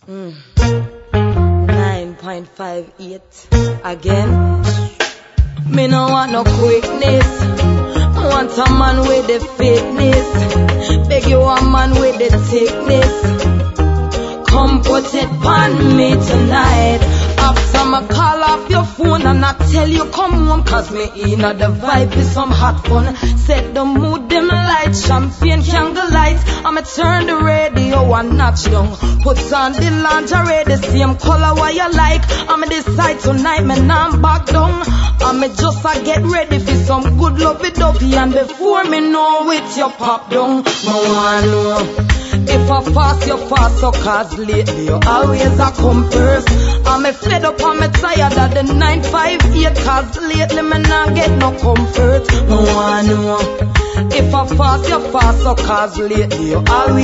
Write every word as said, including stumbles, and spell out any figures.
Mm. nine point five eight again. Me no want no quickness. I want a man with the fitness. Beg you a man with the thickness. Come put it on me tonight. After me call off your phone and I tell you come home, cause me inna the vibe with some hot fun. Set the mood, dim light, champagne, candle lights. I'ma turn the radio and notch down. Put on the lingerie, the same color what you like. I'ma decide tonight, man, I'm back down. I'ma just uh, get ready for some good lovey-dovey. And before me know it, you pop down. No one know if I fast, you fast, so cause lately you always a come first. I'm a fed up, I'm a tired of the nine five eight, cause lately me not get no comfort. No one know if I fast, you fast, so cause lately you always